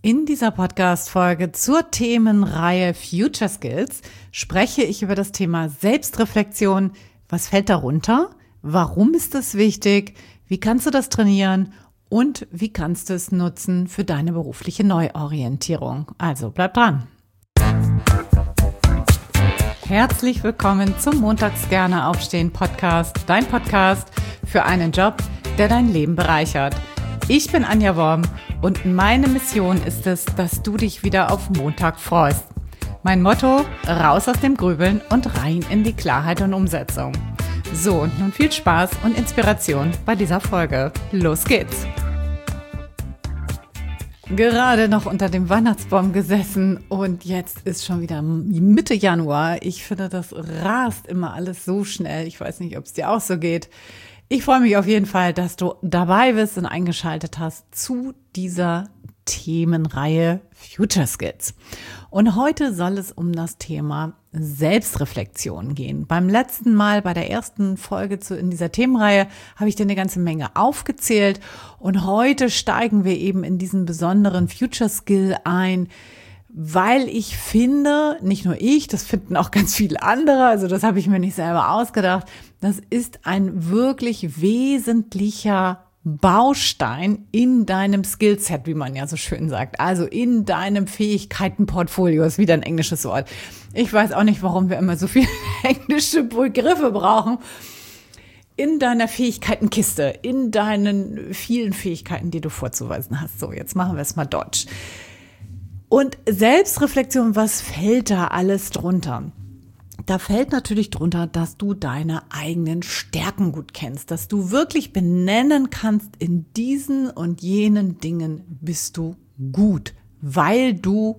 In dieser Podcast-Folge zur Themenreihe Future Skills spreche ich über das Thema Selbstreflexion. Was fällt darunter? Warum ist das wichtig? Wie kannst du das trainieren? Und wie kannst du es nutzen für deine berufliche Neuorientierung? Also bleib dran. Herzlich willkommen zum Montags gerne aufstehen Podcast, dein Podcast für einen Job, der dein Leben bereichert. Ich bin Anja Worm und meine Mission ist es, dass du dich wieder auf Montag freust. Mein Motto: raus aus dem Grübeln und rein in die Klarheit und Umsetzung. So, und nun viel Spaß und Inspiration bei dieser Folge. Los geht's! Gerade noch unter dem Weihnachtsbaum gesessen und jetzt ist schon wieder Mitte Januar. Ich finde, das rast immer alles so schnell. Ich weiß nicht, ob es dir auch so geht. Ich freue mich auf jeden Fall, dass du dabei bist und eingeschaltet hast zu dieser Themenreihe Future Skills. Und heute soll es um das Thema Selbstreflexion gehen. Beim letzten Mal, bei der ersten Folge in dieser Themenreihe, habe ich dir eine ganze Menge aufgezählt. Und heute steigen wir eben in diesen besonderen Future Skill ein, weil ich finde, nicht nur ich, das finden auch ganz viele andere, also das habe ich mir nicht selber ausgedacht, das ist ein wirklich wesentlicher Baustein in deinem Skillset, wie man ja so schön sagt, also in deinem Fähigkeitenportfolio, ist wieder ein englisches Wort. Ich weiß auch nicht, warum wir immer so viele englische Begriffe brauchen. In deiner Fähigkeitenkiste, in deinen vielen Fähigkeiten, die du vorzuweisen hast. So, jetzt machen wir es mal Deutsch. Und Selbstreflexion, was fällt da alles drunter? Da fällt natürlich drunter, dass du deine eigenen Stärken gut kennst, dass du wirklich benennen kannst, in diesen und jenen Dingen bist du gut, weil du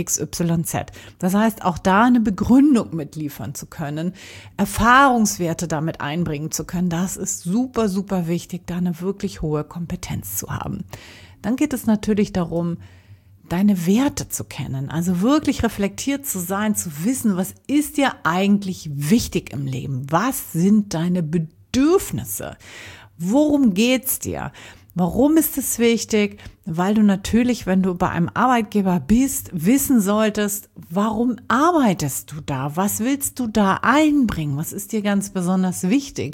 XYZ. Das heißt, auch da eine Begründung mitliefern zu können, Erfahrungswerte damit einbringen zu können, das ist super, super wichtig, da eine wirklich hohe Kompetenz zu haben. Dann geht es natürlich darum, deine Werte zu kennen, also wirklich reflektiert zu sein, zu wissen, was ist dir eigentlich wichtig im Leben? Was sind deine Bedürfnisse? Worum geht's dir? Warum ist es wichtig? Weil du natürlich, wenn du bei einem Arbeitgeber bist, wissen solltest, warum arbeitest du da? Was willst du da einbringen? Was ist dir ganz besonders wichtig?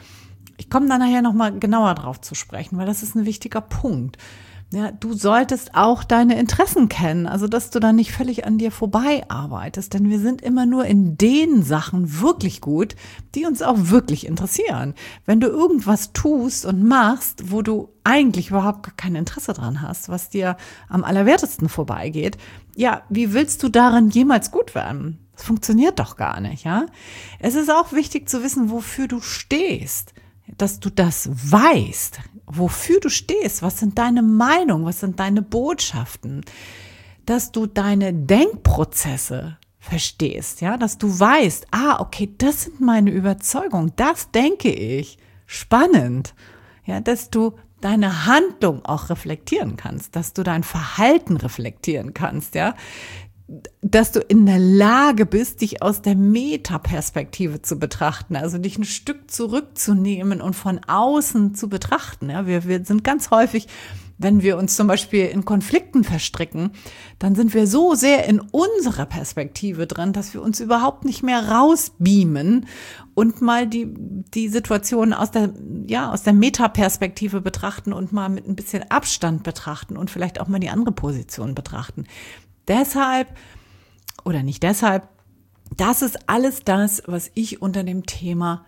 Ich komme da nachher nochmal genauer drauf zu sprechen, weil das ist ein wichtiger Punkt. Ja, du solltest auch deine Interessen kennen, also dass du da nicht völlig an dir vorbei arbeitest, denn wir sind immer nur in den Sachen wirklich gut, die uns auch wirklich interessieren. Wenn du irgendwas tust und machst, wo du eigentlich überhaupt gar kein Interesse dran hast, was dir am allerwertesten vorbeigeht, ja, wie willst du darin jemals gut werden? Das funktioniert doch gar nicht, ja? Es ist auch wichtig zu wissen, wofür du stehst, dass du das weißt, wofür du stehst, was sind deine Meinungen, was sind deine Botschaften, dass du deine Denkprozesse verstehst, ja, dass du weißt, okay, das sind meine Überzeugungen, das denke ich, spannend, ja, dass du deine Handlung auch reflektieren kannst, dass du dein Verhalten reflektieren kannst, ja, dass du in der Lage bist, dich aus der Metaperspektive zu betrachten, also dich ein Stück zurückzunehmen und von außen zu betrachten. Ja, wir sind ganz häufig, wenn wir uns zum Beispiel in Konflikten verstricken, dann sind wir so sehr in unserer Perspektive drin, dass wir uns überhaupt nicht mehr rausbeamen und mal die Situation aus der Metaperspektive betrachten und mal mit ein bisschen Abstand betrachten und vielleicht auch mal die andere Position betrachten. Deshalb, oder nicht deshalb, das ist alles das, was ich unter dem Thema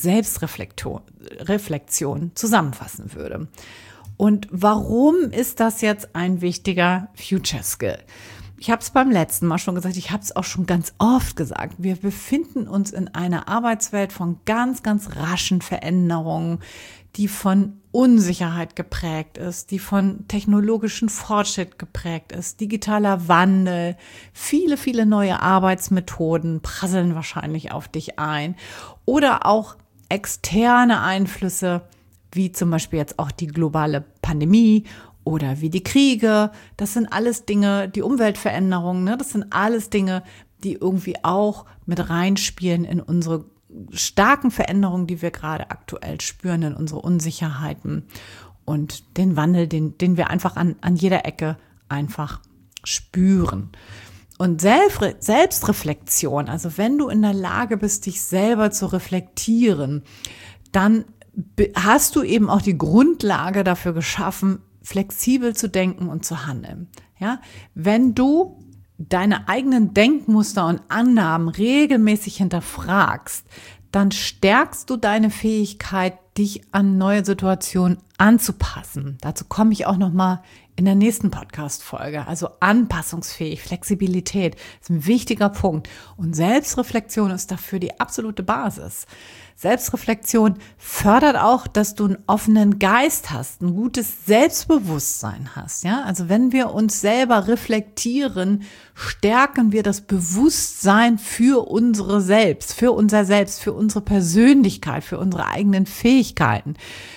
Selbstreflexion zusammenfassen würde. Und warum ist das jetzt ein wichtiger Future Skill? Ich habe es beim letzten Mal schon gesagt, ich habe es auch schon ganz oft gesagt. Wir befinden uns in einer Arbeitswelt von ganz, ganz raschen Veränderungen, die von Unsicherheit geprägt ist, die von technologischen Fortschritt geprägt ist, digitaler Wandel, viele, viele neue Arbeitsmethoden prasseln wahrscheinlich auf dich ein oder auch externe Einflüsse, wie zum Beispiel jetzt auch die globale Pandemie oder wie die Kriege. Das sind alles Dinge, die Umweltveränderungen, ne? Das sind alles Dinge, die irgendwie auch mit reinspielen in unsere starken Veränderungen, die wir gerade aktuell spüren, in unsere Unsicherheiten und den Wandel, den wir einfach an jeder Ecke einfach spüren. Und Selbstreflexion, also wenn du in der Lage bist, dich selber zu reflektieren, dann hast du eben auch die Grundlage dafür geschaffen, flexibel zu denken und zu handeln. Ja, wenn du deine eigenen Denkmuster und Annahmen regelmäßig hinterfragst, dann stärkst du deine Fähigkeit, dich an neue Situationen anzupassen. Dazu komme ich auch noch mal in der nächsten Podcast-Folge. Also anpassungsfähig, Flexibilität ist ein wichtiger Punkt. Und Selbstreflexion ist dafür die absolute Basis. Selbstreflexion fördert auch, dass du einen offenen Geist hast, ein gutes Selbstbewusstsein hast. Ja, also wenn wir uns selber reflektieren, stärken wir das Bewusstsein für unsere Selbst, für unser Selbst, für unsere Persönlichkeit, für unsere eigenen Fähigkeiten.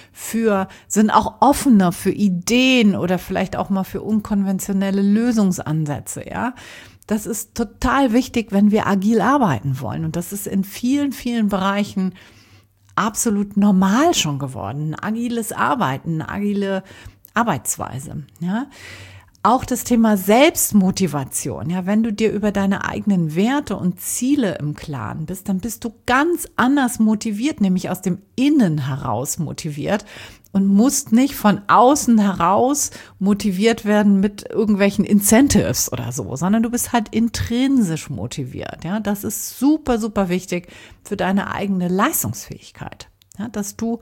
Sind auch offener für Ideen oder vielleicht auch mal für unkonventionelle Lösungsansätze, ja. Das ist total wichtig, wenn wir agil arbeiten wollen. Und das ist in vielen, vielen Bereichen absolut normal schon geworden. Ein agiles Arbeiten, eine agile Arbeitsweise, ja. Auch das Thema Selbstmotivation, ja, wenn du dir über deine eigenen Werte und Ziele im Klaren bist, dann bist du ganz anders motiviert, nämlich aus dem Innen heraus motiviert und musst nicht von außen heraus motiviert werden mit irgendwelchen Incentives oder so, sondern du bist halt intrinsisch motiviert, ja. Das ist super, super wichtig für deine eigene Leistungsfähigkeit, ja, dass du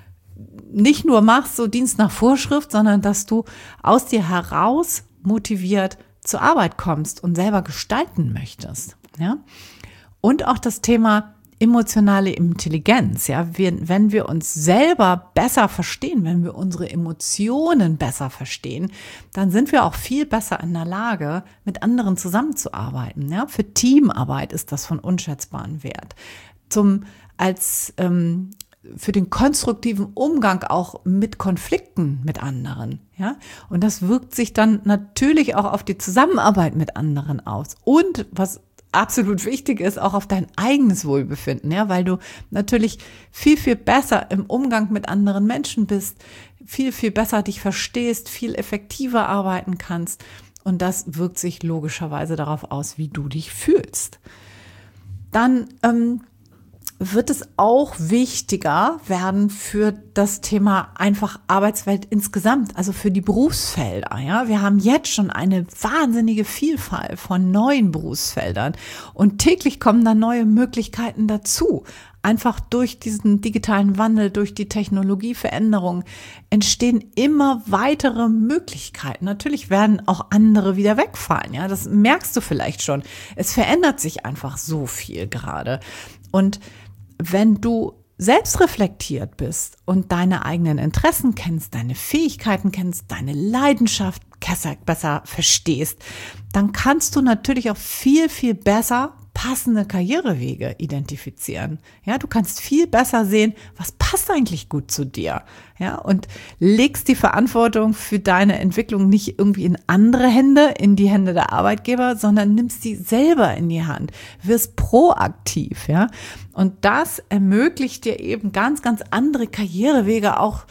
nicht nur machst so Dienst nach Vorschrift, sondern dass du aus dir heraus motiviert zur Arbeit kommst und selber gestalten möchtest, ja. Und auch das Thema emotionale Intelligenz, ja, wenn wir uns selber besser verstehen, wenn wir unsere Emotionen besser verstehen, dann sind wir auch viel besser in der Lage, mit anderen zusammenzuarbeiten, ja. Für Teamarbeit ist das von unschätzbarem Wert. Für den konstruktiven Umgang auch mit Konflikten mit anderen, ja. Und das wirkt sich dann natürlich auch auf die Zusammenarbeit mit anderen aus. Und was absolut wichtig ist, auch auf dein eigenes Wohlbefinden, ja, weil du natürlich viel, viel besser im Umgang mit anderen Menschen bist, viel, viel besser dich verstehst, viel effektiver arbeiten kannst. Und das wirkt sich logischerweise darauf aus, wie du dich fühlst. Dann, wird es auch wichtiger werden für das Thema einfach Arbeitswelt insgesamt, also für die Berufsfelder. Ja, wir haben jetzt schon eine wahnsinnige Vielfalt von neuen Berufsfeldern und täglich kommen da neue Möglichkeiten dazu. Einfach durch diesen digitalen Wandel, durch die Technologieveränderung entstehen immer weitere Möglichkeiten. Natürlich werden auch andere wieder wegfallen. Ja, das merkst du vielleicht schon. Es verändert sich einfach so viel gerade. Und wenn du selbst reflektiert bist und deine eigenen Interessen kennst, deine Fähigkeiten kennst, deine Leidenschaft besser verstehst, dann kannst du natürlich auch viel, viel besser passende Karrierewege identifizieren. Ja, du kannst viel besser sehen, was passt eigentlich gut zu dir. Ja, und legst die Verantwortung für deine Entwicklung nicht irgendwie in andere Hände, in die Hände der Arbeitgeber, sondern nimmst sie selber in die Hand, wirst proaktiv, ja. Und das ermöglicht dir eben ganz, ganz andere Karrierewege auch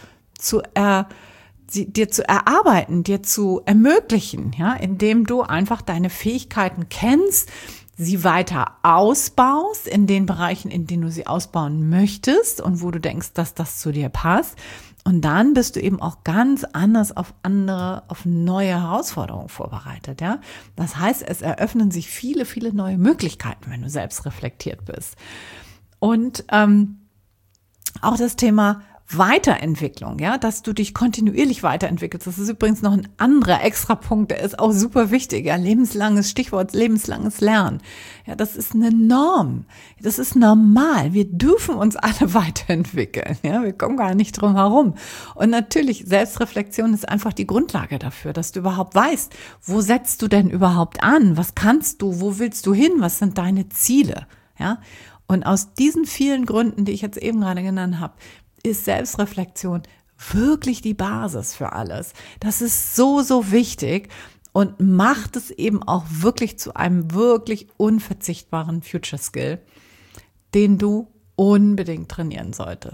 dir zu erarbeiten, dir zu ermöglichen, ja, indem du einfach deine Fähigkeiten kennst, sie weiter ausbaust in den Bereichen, in denen du sie ausbauen möchtest und wo du denkst, dass das zu dir passt. Und dann bist du eben auch ganz anders auf neue Herausforderungen vorbereitet, ja. Das heißt, es eröffnen sich viele, viele neue Möglichkeiten, wenn du selbst reflektiert bist. Und auch das Thema Weiterentwicklung, ja, dass du dich kontinuierlich weiterentwickelst. Das ist übrigens noch ein anderer extra Punkt, der ist auch super wichtig. Ja, Stichwort lebenslanges Lernen. Ja, das ist eine Norm. Das ist normal. Wir dürfen uns alle weiterentwickeln. Ja, wir kommen gar nicht drum herum. Und natürlich, Selbstreflexion ist einfach die Grundlage dafür, dass du überhaupt weißt, wo setzt du denn überhaupt an? Was kannst du? Wo willst du hin? Was sind deine Ziele? Ja, und aus diesen vielen Gründen, die ich jetzt eben gerade genannt habe, ist Selbstreflexion wirklich die Basis für alles. Das ist so, so wichtig und macht es eben auch wirklich zu einem wirklich unverzichtbaren Future Skill, den du unbedingt trainieren solltest.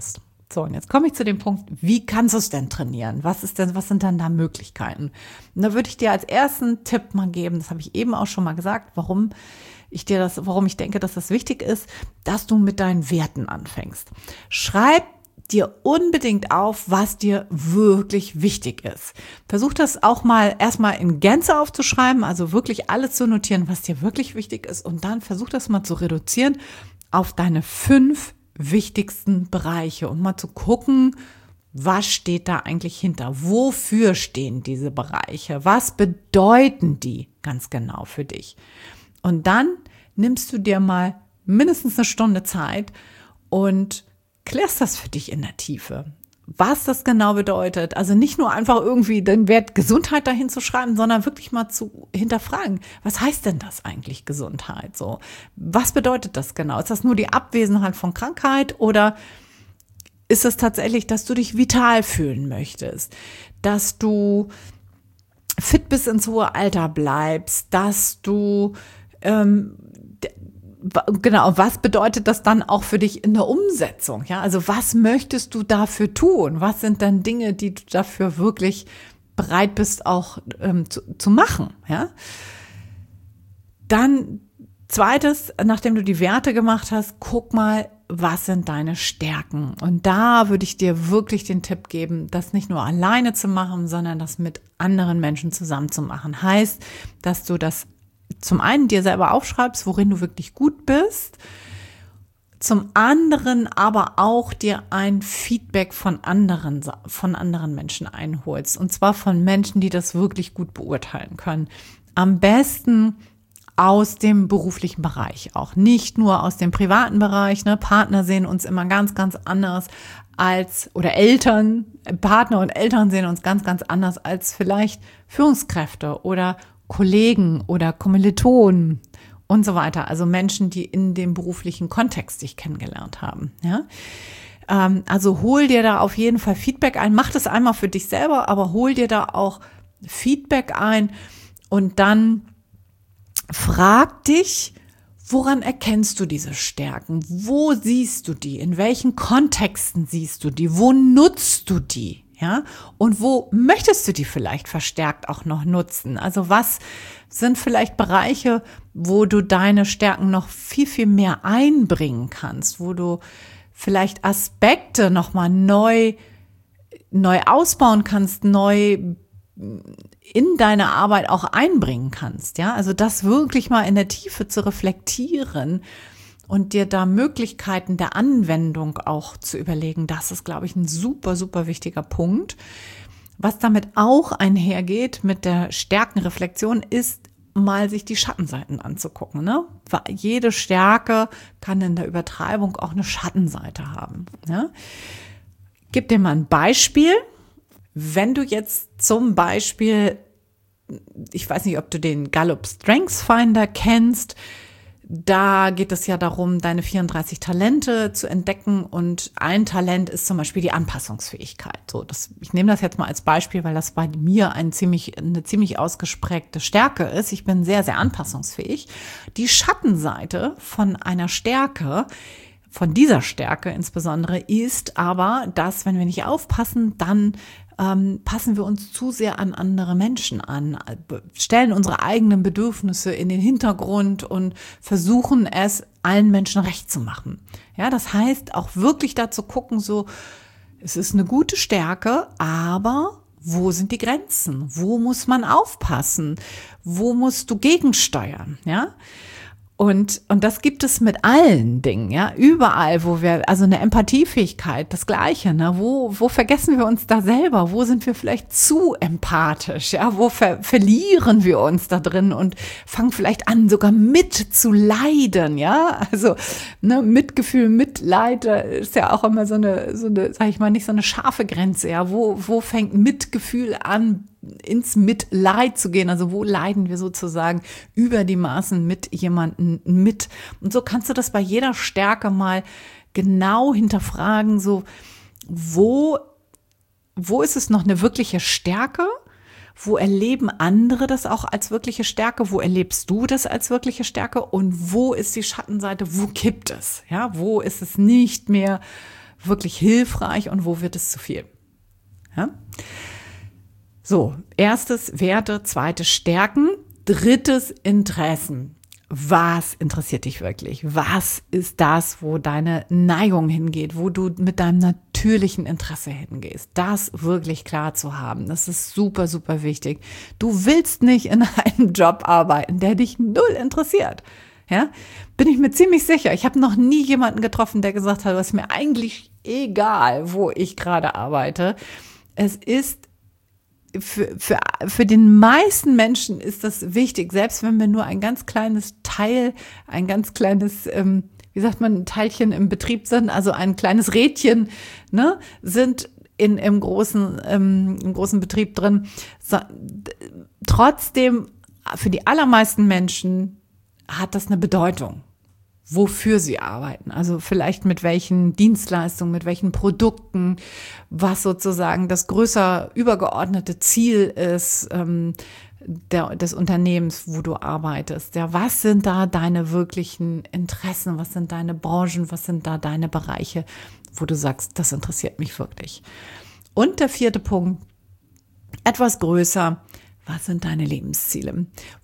So, und jetzt komme ich zu dem Punkt, wie kannst du es denn trainieren? Was sind denn da Möglichkeiten? Und da würde ich dir als ersten Tipp mal geben, das habe ich eben auch schon mal gesagt, warum ich denke, dass das wichtig ist, dass du mit deinen Werten anfängst. Schreib dir unbedingt auf, was dir wirklich wichtig ist. Versuch das auch mal erstmal in Gänze aufzuschreiben, also wirklich alles zu notieren, was dir wirklich wichtig ist, und dann versuch das mal zu reduzieren auf deine 5 wichtigsten Bereiche und mal zu gucken, was steht da eigentlich hinter? Wofür stehen diese Bereiche? Was bedeuten die ganz genau für dich? Und dann nimmst du dir mal mindestens eine Stunde Zeit und klärst das für dich in der Tiefe. Was das genau bedeutet. Also nicht nur einfach irgendwie den Wert Gesundheit dahin zu schreiben, sondern wirklich mal zu hinterfragen. Was heißt denn das eigentlich, Gesundheit? So, was bedeutet das genau? Ist das nur die Abwesenheit von Krankheit oder ist es tatsächlich, dass du dich vital fühlen möchtest, dass du fit bis ins hohe Alter bleibst, dass du genau, was bedeutet das dann auch für dich in der Umsetzung? Ja, also was möchtest du dafür tun? Was sind dann Dinge, die du dafür wirklich bereit bist auch zu machen? Ja, dann zweites, nachdem du die Werte gemacht hast, guck mal, was sind deine Stärken? Und da würde ich dir wirklich den Tipp geben, das nicht nur alleine zu machen, sondern das mit anderen Menschen zusammen zu machen. Heißt, dass du das zum einen dir selber aufschreibst, worin du wirklich gut bist, zum anderen aber auch dir ein Feedback von anderen Menschen einholst, und zwar von Menschen, die das wirklich gut beurteilen können. Am besten aus dem beruflichen Bereich auch, nicht nur aus dem privaten Bereich. Ne? Partner sehen uns immer ganz, ganz anders oder Eltern, Partner und Eltern sehen uns ganz, ganz anders als vielleicht Führungskräfte oder Kollegen oder Kommilitonen und so weiter. Also Menschen, die in dem beruflichen Kontext dich kennengelernt haben. Ja? Also hol dir da auf jeden Fall Feedback ein. Mach das einmal für dich selber, aber hol dir da auch Feedback ein und dann frag dich, woran erkennst du diese Stärken? Wo siehst du die? In welchen Kontexten siehst du die? Wo nutzt du die? Ja, und wo möchtest du die vielleicht verstärkt auch noch nutzen? Also was sind vielleicht Bereiche, wo du deine Stärken noch viel, viel mehr einbringen kannst, wo du vielleicht Aspekte nochmal neu ausbauen kannst, neu in deine Arbeit auch einbringen kannst. Ja, also das wirklich mal in der Tiefe zu reflektieren und dir da Möglichkeiten der Anwendung auch zu überlegen, das ist, glaube ich, ein super, super wichtiger Punkt. Was damit auch einhergeht mit der Stärkenreflexion, ist mal sich die Schattenseiten anzugucken. Ne? Weil jede Stärke kann in der Übertreibung auch eine Schattenseite haben. Ja? Gib dir mal ein Beispiel. Wenn du jetzt zum Beispiel, ich weiß nicht, ob du den Gallup Strengths Finder kennst, da geht es ja darum, deine 34 Talente zu entdecken, und ein Talent ist zum Beispiel die Anpassungsfähigkeit. So, ich nehme das jetzt mal als Beispiel, weil das bei mir eine ziemlich ausgeprägte Stärke ist. Ich bin sehr, sehr anpassungsfähig. Die Schattenseite von einer Stärke, von dieser Stärke insbesondere, ist aber, dass, wenn wir nicht aufpassen, dann passen wir uns zu sehr an andere Menschen an, stellen unsere eigenen Bedürfnisse in den Hintergrund und versuchen es allen Menschen recht zu machen. Ja, das heißt auch wirklich dazu gucken, so, es ist eine gute Stärke, aber wo sind die Grenzen? Wo muss man aufpassen? Wo musst du gegensteuern? Ja? Und das gibt es mit allen Dingen, ja, überall, also eine Empathiefähigkeit, das Gleiche, ne, wo vergessen wir uns da selber, wo sind wir vielleicht zu empathisch, ja, wo verlieren wir uns da drin und fangen vielleicht an, sogar mit zu leiden, ja, also, ne, Mitgefühl, Mitleid, ist ja auch immer so eine, sag ich mal, nicht so eine scharfe Grenze, ja, wo fängt Mitgefühl an, ins Mitleid zu gehen, also wo leiden wir sozusagen über die Maßen mit jemandem mit. Und so kannst du das bei jeder Stärke mal genau hinterfragen, so wo ist es noch eine wirkliche Stärke? Wo erleben andere das auch als wirkliche Stärke? Wo erlebst du das als wirkliche Stärke? Und wo ist die Schattenseite? Wo kippt es? Ja, wo ist es nicht mehr wirklich hilfreich und wo wird es zu viel? Ja? So, erstes Werte, zweites Stärken, drittes Interessen. Was interessiert dich wirklich? Was ist das, wo deine Neigung hingeht, wo du mit deinem natürlichen Interesse hingehst? Das wirklich klar zu haben, das ist super, super wichtig. Du willst nicht in einem Job arbeiten, der dich null interessiert. Ja, bin ich mir ziemlich sicher. Ich habe noch nie jemanden getroffen, der gesagt hat, es ist mir eigentlich egal, wo ich gerade arbeite. Es ist für den meisten Menschen ist das wichtig, selbst wenn wir nur ein ganz kleines Teil, ein ganz kleines, wie sagt man, Teilchen im Betrieb sind, also ein kleines Rädchen, ne, sind im großen Betrieb drin. So, trotzdem, für die allermeisten Menschen hat das eine Bedeutung, wofür sie arbeiten. Also vielleicht mit welchen Dienstleistungen, mit welchen Produkten, was sozusagen das größer übergeordnete Ziel ist des Unternehmens, wo du arbeitest. Ja, was sind da deine wirklichen Interessen? Was sind deine Branchen? Was sind da deine Bereiche, wo du sagst, das interessiert mich wirklich? Und der vierte Punkt, etwas größer. Was sind deine Lebensziele?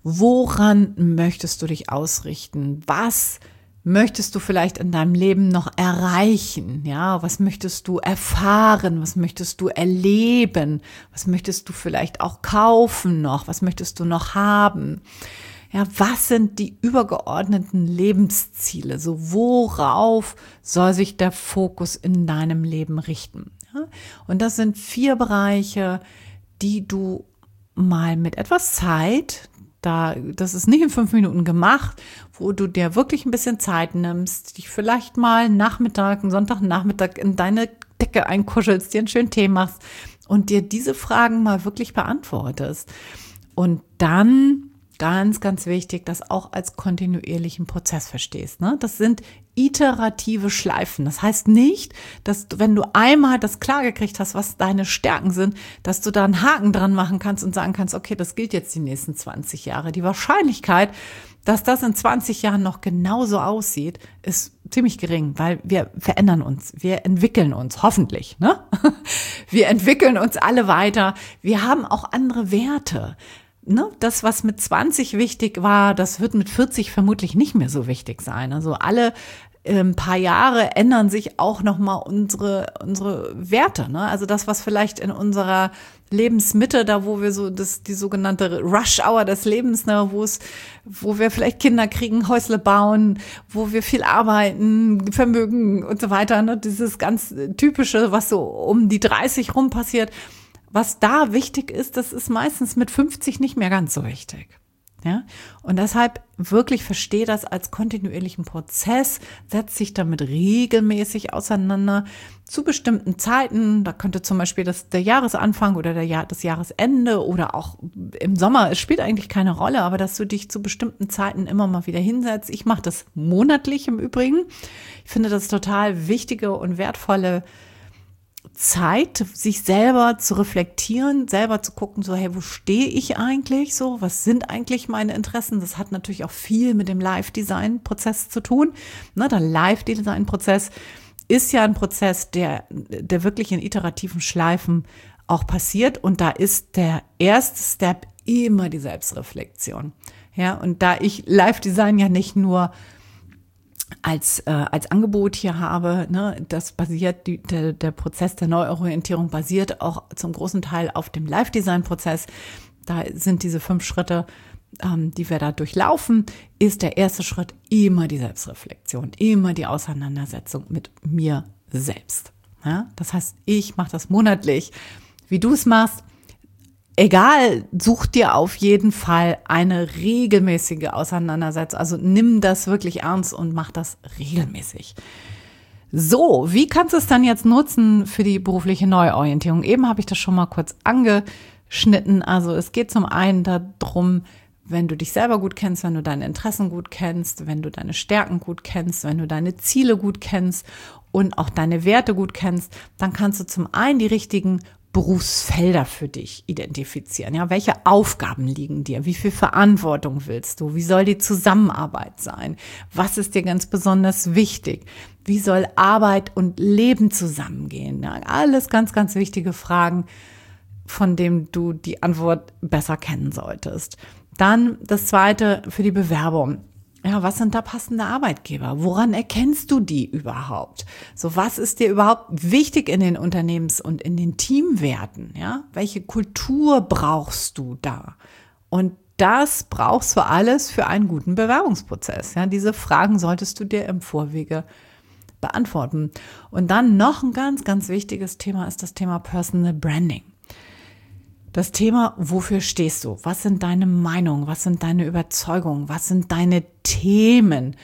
Woran möchtest du dich ausrichten? Was möchtest du vielleicht in deinem Leben noch erreichen? Ja, was möchtest du erfahren? Was möchtest du erleben? Was möchtest du vielleicht auch kaufen noch? Was möchtest du noch haben? Ja, was sind die übergeordneten Lebensziele? So, worauf soll sich der Fokus in deinem Leben richten? Ja, und das sind 4 Bereiche, die du mal mit etwas Zeit, das ist nicht in 5 Minuten gemacht, wo du dir wirklich ein bisschen Zeit nimmst, dich vielleicht mal einen Sonntagnachmittag in deine Decke einkuschelst, dir einen schönen Tee machst und dir diese Fragen mal wirklich beantwortest. Und dann, ganz, ganz wichtig, das auch als kontinuierlichen Prozess verstehst. Ne? Das sind iterative Schleifen. Das heißt nicht, dass du, wenn du einmal das klar gekriegt hast, was deine Stärken sind, dass du da einen Haken dran machen kannst und sagen kannst, okay, das gilt jetzt die nächsten 20 Jahre. Die Wahrscheinlichkeit, dass das in 20 Jahren noch genauso aussieht, ist ziemlich gering, weil wir verändern uns, wir entwickeln uns, hoffentlich. Ne? Wir entwickeln uns alle weiter. Wir haben auch andere Werte. Ne, das, was mit 20 wichtig war, das wird mit 40 vermutlich nicht mehr so wichtig sein. Also alle paar Jahre ändern sich auch nochmal unsere Werte. Ne? Also das, was vielleicht in unserer Lebensmitte, da wo wir so die sogenannte Rush Hour des Lebens, ne, wo wir vielleicht Kinder kriegen, Häusle bauen, wo wir viel arbeiten, Vermögen und so weiter. Ne? Dieses ganz typische, was so um die 30 rum passiert. Was da wichtig ist, das ist meistens mit 50 nicht mehr ganz so wichtig. Ja? Und deshalb wirklich verstehe das als kontinuierlichen Prozess, setz dich damit regelmäßig auseinander zu bestimmten Zeiten. Da könnte zum Beispiel der Jahresanfang oder das Jahresende oder auch im Sommer, es spielt eigentlich keine Rolle, aber dass du dich zu bestimmten Zeiten immer mal wieder hinsetzt. Ich mache das monatlich im Übrigen. Ich finde das total wichtige und wertvolle Zeit, sich selber zu reflektieren, selber zu gucken, so, hey, wo stehe ich eigentlich so? Was sind eigentlich meine Interessen? Das hat natürlich auch viel mit dem Live-Design-Prozess zu tun. Ne, der Live-Design-Prozess ist ja ein Prozess, der wirklich in iterativen Schleifen auch passiert. Und da ist der erste Step immer die Selbstreflexion. Ja, und da ich Live-Design ja nicht nur als Angebot hier habe, ne, das basiert, der Prozess der Neuorientierung basiert auch zum großen Teil auf dem Live-Design-Prozess. Da sind diese 5 Schritte, die wir da durchlaufen, ist der erste Schritt immer die Selbstreflexion, immer die Auseinandersetzung mit mir selbst. Ja, das heißt, ich mache das monatlich. Wie du es machst, egal, such dir auf jeden Fall eine regelmäßige Auseinandersetzung. Also nimm das wirklich ernst und mach das regelmäßig. So, wie kannst du es dann jetzt nutzen für die berufliche Neuorientierung? Eben habe ich das schon mal kurz angeschnitten. Also es geht zum einen darum, wenn du dich selber gut kennst, wenn du deine Interessen gut kennst, wenn du deine Stärken gut kennst, wenn du deine Ziele gut kennst und auch deine Werte gut kennst, dann kannst du zum einen die richtigen Berufsfelder für dich identifizieren. Ja, welche Aufgaben liegen dir? Wie viel Verantwortung willst du? Wie soll die Zusammenarbeit sein? Was ist dir ganz besonders wichtig? Wie soll Arbeit und Leben zusammengehen? Ja, alles ganz, ganz wichtige Fragen, von denen du die Antwort besser kennen solltest. Dann das Zweite für die Bewerbung. Ja, was sind da passende Arbeitgeber? Woran erkennst du die überhaupt? So, was ist dir überhaupt wichtig in den Unternehmens- und in den Teamwerten? Ja, welche Kultur brauchst du da? Und das brauchst du alles für einen guten Bewerbungsprozess. Ja, diese Fragen solltest du dir im Vorwege beantworten. Und dann noch ein ganz, ganz wichtiges Thema ist das Thema Personal Branding. Das Thema, wofür stehst du? Was sind deine Meinungen? Was sind deine Überzeugungen? Was sind deine Themen?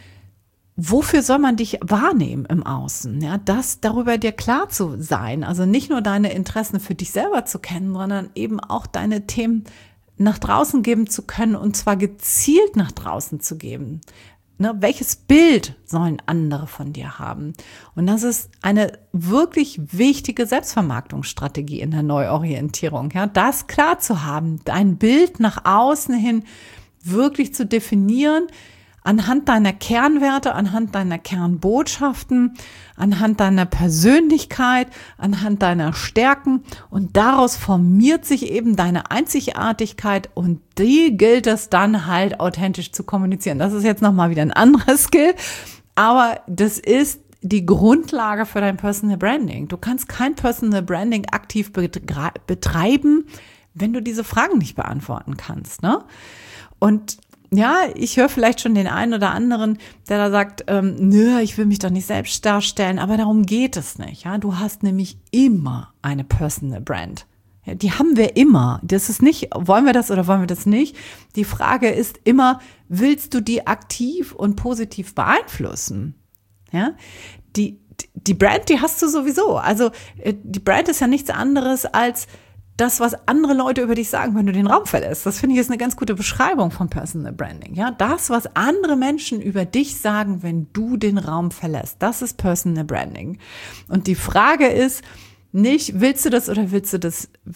Wofür soll man dich wahrnehmen im Außen? Ja, das darüber dir klar zu sein. Also nicht nur deine Interessen für dich selber zu kennen, sondern eben auch deine Themen nach draußen geben zu können und zwar gezielt nach draußen zu geben. Ne, welches Bild sollen andere von dir haben? Und das ist eine wirklich wichtige Selbstvermarktungsstrategie in der Neuorientierung. Ja, das klar zu haben, dein Bild nach außen hin wirklich zu definieren, anhand deiner Kernwerte, anhand deiner Kernbotschaften, anhand deiner Persönlichkeit, anhand deiner Stärken und daraus formiert sich eben deine Einzigartigkeit und die gilt es dann halt authentisch zu kommunizieren. Das ist jetzt nochmal wieder ein anderer Skill, aber das ist die Grundlage für dein Personal Branding. Du kannst kein Personal Branding aktiv betreiben, wenn du diese Fragen nicht beantworten kannst, ne? Und ja, ich höre vielleicht schon den einen oder anderen, der da sagt, nö, ich will mich doch nicht selbst darstellen, aber darum geht es nicht. Ja, du hast nämlich immer eine Personal Brand. Ja, die haben wir immer. Das ist nicht, wollen wir das oder wollen wir das nicht? Die Frage ist immer, willst du die aktiv und positiv beeinflussen? Ja, die Brand, die hast du sowieso. Also die Brand ist ja nichts anderes als das, was andere Leute über dich sagen, wenn du den Raum verlässt. Das finde ich ist eine ganz gute Beschreibung von Personal Branding. Ja, das, was andere Menschen über dich sagen, wenn du den Raum verlässt, das ist Personal Branding. Und die Frage ist nicht, willst du das oder willst du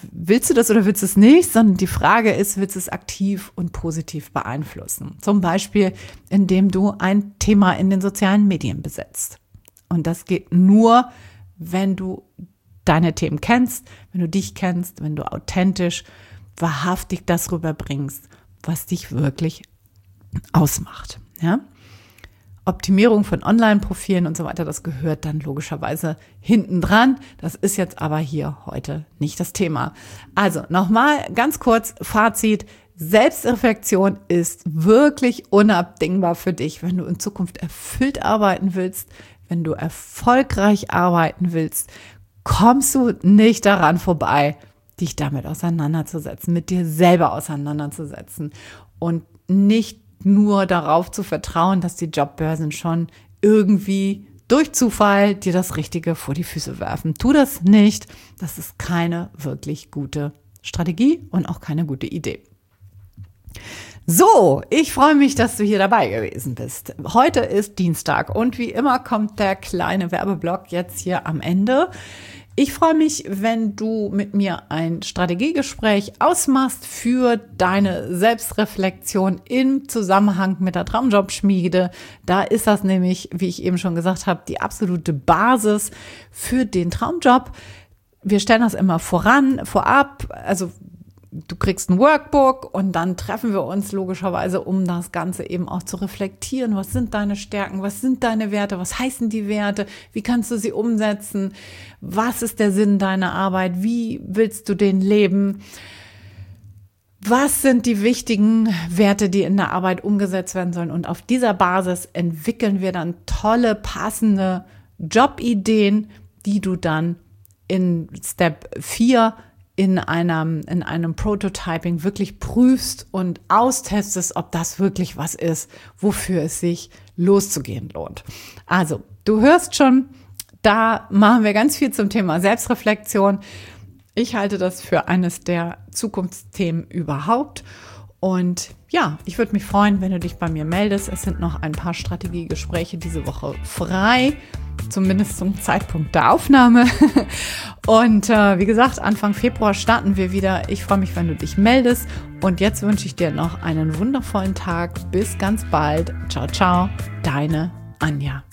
es nicht, sondern die Frage ist, willst du es aktiv und positiv beeinflussen? Zum Beispiel, indem du ein Thema in den sozialen Medien besetzt. Und das geht nur, wenn du deine Themen kennst, wenn du dich kennst, wenn du authentisch, wahrhaftig das rüberbringst, was dich wirklich ausmacht. Ja? Optimierung von Online-Profilen und so weiter, das gehört dann logischerweise hinten dran. Das ist jetzt aber hier heute nicht das Thema. Also nochmal ganz kurz Fazit. Selbstreflexion ist wirklich unabdingbar für dich, wenn du in Zukunft erfüllt arbeiten willst, wenn du erfolgreich arbeiten willst, kommst du nicht daran vorbei, dich damit auseinanderzusetzen, mit dir selber auseinanderzusetzen und nicht nur darauf zu vertrauen, dass die Jobbörsen schon irgendwie durch Zufall dir das Richtige vor die Füße werfen. Tu das nicht. Das ist keine wirklich gute Strategie und auch keine gute Idee. So, ich freue mich, dass du hier dabei gewesen bist. Heute ist Dienstag und wie immer kommt der kleine Werbeblock jetzt hier am Ende. Ich freue mich, wenn du mit mir ein Strategiegespräch ausmachst für deine Selbstreflexion im Zusammenhang mit der Traumjobschmiede. Da ist das nämlich, wie ich eben schon gesagt habe, die absolute Basis für den Traumjob. Wir stellen das immer vorab, also du kriegst ein Workbook und dann treffen wir uns logischerweise, um das Ganze eben auch zu reflektieren. Was sind deine Stärken? Was sind deine Werte? Was heißen die Werte? Wie kannst du sie umsetzen? Was ist der Sinn deiner Arbeit? Wie willst du den leben? Was sind die wichtigen Werte, die in der Arbeit umgesetzt werden sollen? Und auf dieser Basis entwickeln wir dann tolle, passende Jobideen, die du dann in Step 4 in einem Prototyping wirklich prüfst und austestest, ob das wirklich was ist, wofür es sich loszugehen lohnt. Also, du hörst schon, da machen wir ganz viel zum Thema Selbstreflexion. Ich halte das für eines der Zukunftsthemen überhaupt. Und ja, ich würde mich freuen, wenn du dich bei mir meldest. Es sind noch ein paar Strategiegespräche diese Woche frei, zumindest zum Zeitpunkt der Aufnahme. Und wie gesagt, Anfang Februar starten wir wieder. Ich freue mich, wenn du dich meldest. Und jetzt wünsche ich dir noch einen wundervollen Tag. Bis ganz bald. Ciao, ciao, deine Anja.